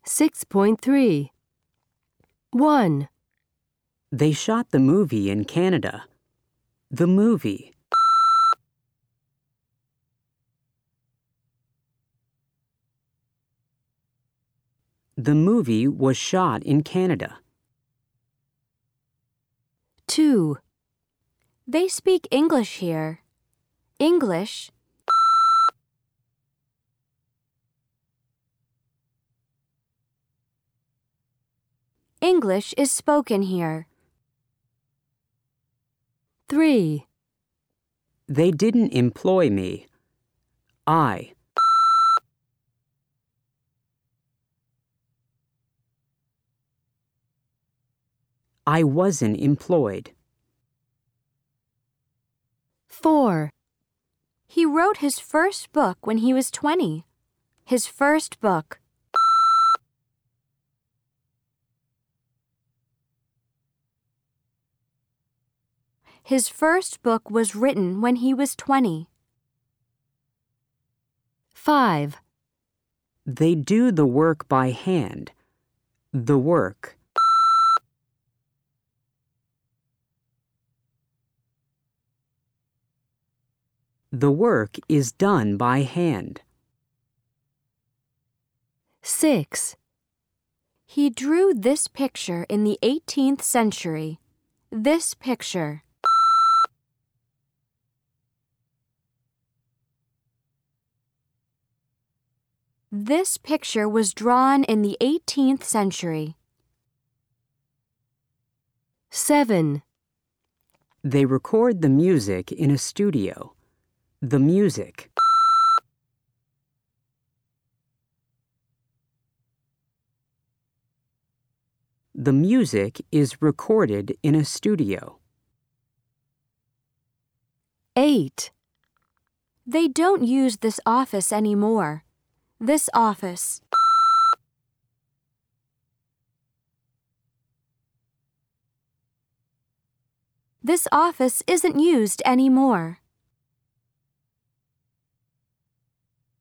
6.3. 1. They shot the movie in Canada. The movie. The movie was shot in Canada. 2. They speak English here. English. English is spoken here. 3. They didn't employ me. I wasn't employed. 4. He wrote his first book when he was 20. His first book. His first book was written when he was 20. 5. They do the work by hand. The work. The work is done by hand. 6. He drew this picture in the 18th century. This picture. This picture was drawn in the 18th century. 7. They record the music in a studio. The music. The music is recorded in a studio. 8. They don't use this office anymore. This office. This office isn't used anymore.